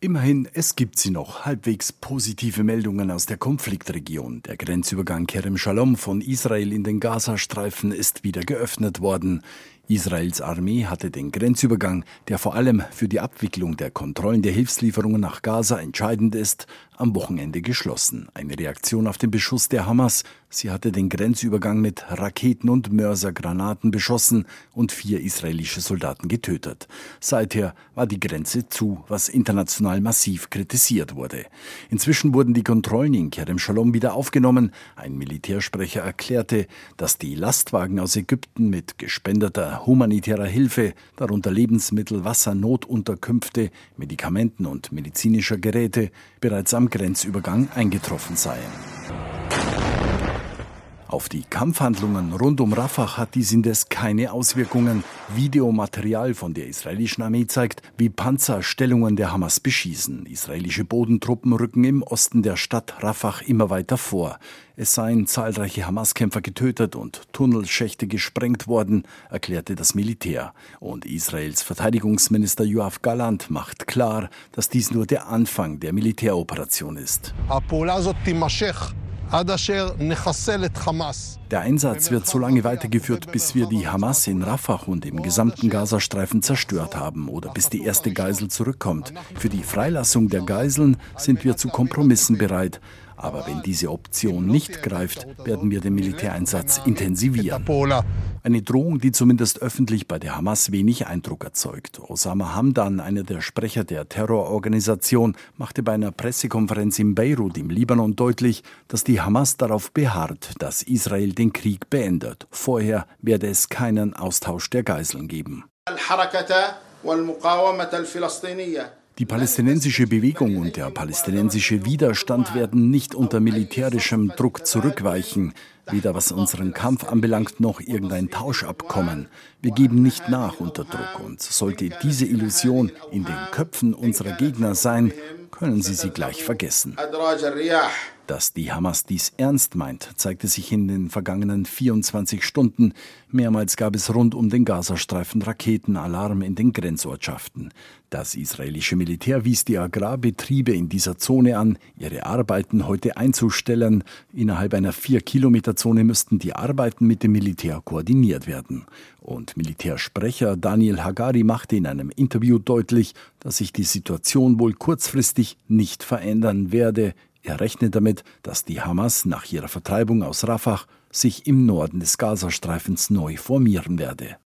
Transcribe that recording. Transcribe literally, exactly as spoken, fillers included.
Immerhin, es gibt sie noch, halbwegs positive Meldungen aus der Konfliktregion. Der Grenzübergang Kerem Shalom von Israel in den Gazastreifen ist wieder geöffnet worden. Israels Armee hatte den Grenzübergang, der vor allem für die Abwicklung der Kontrollen der Hilfslieferungen nach Gaza entscheidend ist, am Wochenende geschlossen. Eine Reaktion auf den Beschuss der Hamas. Sie hatte den Grenzübergang mit Raketen und Mörsergranaten beschossen und vier israelische Soldaten getötet. Seither war die Grenze zu, was international massiv kritisiert wurde. Inzwischen wurden die Kontrollen in Kerem Shalom wieder aufgenommen. Ein Militärsprecher erklärte, dass die Lastwagen aus Ägypten mit gespendeter humanitärer Hilfe, darunter Lebensmittel, Wasser, Notunterkünfte, Medikamenten und medizinischer Geräte, bereits am Grenzübergang eingetroffen seien. Auf die Kampfhandlungen rund um Rafah hat dies indes keine Auswirkungen. Videomaterial von der israelischen Armee zeigt, wie Panzer Stellungen der Hamas beschießen. Israelische Bodentruppen rücken im Osten der Stadt Rafah immer weiter vor. Es seien zahlreiche Hamas-Kämpfer getötet und Tunnelschächte gesprengt worden, erklärte das Militär. Und Israels Verteidigungsminister Yoav Gallant macht klar, dass dies nur der Anfang der Militäroperation ist. Der Einsatz wird so lange weitergeführt, bis wir die Hamas in Rafah und im gesamten Gazastreifen zerstört haben oder bis die erste Geisel zurückkommt. Für die Freilassung der Geiseln sind wir zu Kompromissen bereit. Aber wenn diese Option nicht greift, werden wir den Militäreinsatz intensivieren. Eine Drohung, die zumindest öffentlich bei der Hamas wenig Eindruck erzeugt. Osama Hamdan, einer der Sprecher der Terrororganisation, machte bei einer Pressekonferenz in Beirut im Libanon deutlich, dass die Hamas darauf beharrt, dass Israel den Krieg beendet. Vorher werde es keinen Austausch der Geiseln geben. Die palästinensische Bewegung und der palästinensische Widerstand werden nicht unter militärischem Druck zurückweichen, weder was unseren Kampf anbelangt noch irgendein Tauschabkommen. Wir geben nicht nach unter Druck, und sollte diese Illusion in den Köpfen unserer Gegner sein, können sie sie gleich vergessen. Dass die Hamas dies ernst meint, zeigte sich in den vergangenen vierundzwanzig Stunden. Mehrmals gab es rund um den Gazastreifen Raketenalarm in den Grenzortschaften. Das israelische Militär wies die Agrarbetriebe in dieser Zone an, ihre Arbeiten heute einzustellen. Innerhalb einer vier Kilometer Zone müssten die Arbeiten mit dem Militär koordiniert werden. Und Militärsprecher Daniel Hagari machte in einem Interview deutlich, dass sich die Situation wohl kurzfristig nicht verändern werde. Er rechnet damit, dass die Hamas nach ihrer Vertreibung aus Rafah sich im Norden des Gazastreifens neu formieren werde.